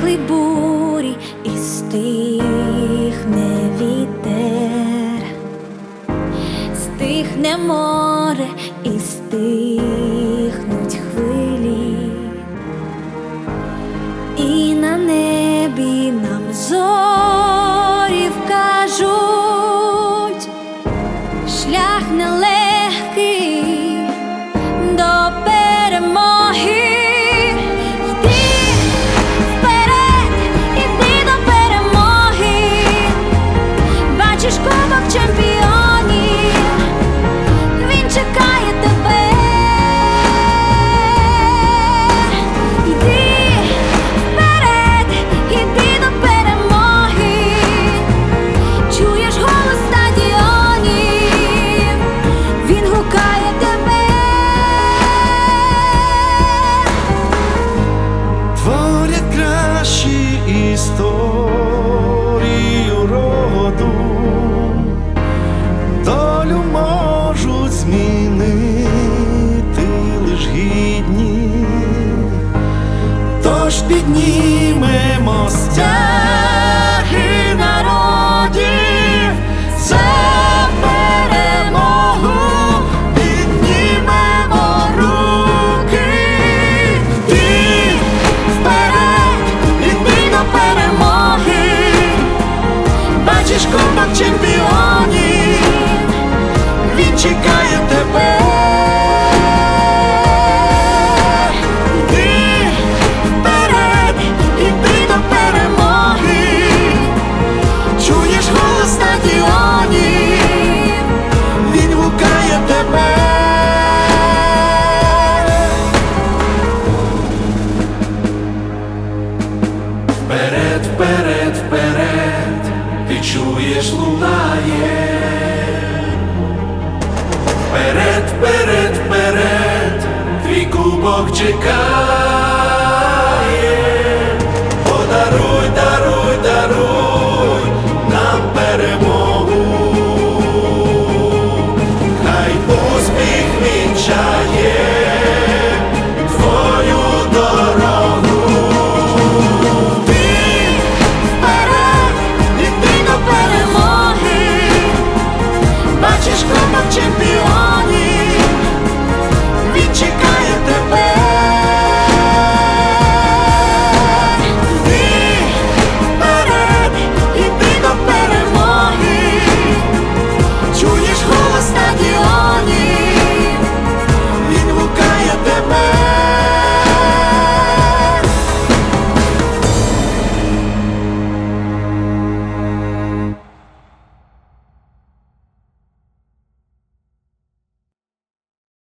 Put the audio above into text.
минули бурі і стихне вітер, стихне море і стихнуть хвилі, і на небі нам зорі вкажуть шлях нелегкий до перемоги. Кубок чемпіонів, він чекає тебе. Іди вперед, іди до перемоги. Чуєш голос стадіонів, він гукає тебе. Творять кращі історію роду, долю можуть змінити лиш гідні, тож піднімемо стяги народів за перемогу, піднімемо руки. Іди вперед, іди до перемоги. Бачиш кубок чемпіонів, він чекає тебе. Іди вперед, іди до перемоги. Чуєш голос стадіонів, він гукає тебе. Вперед, вперед, вперед, ти чуєш, лунає. Вперед, вперед, вперед, твій кубок чекає.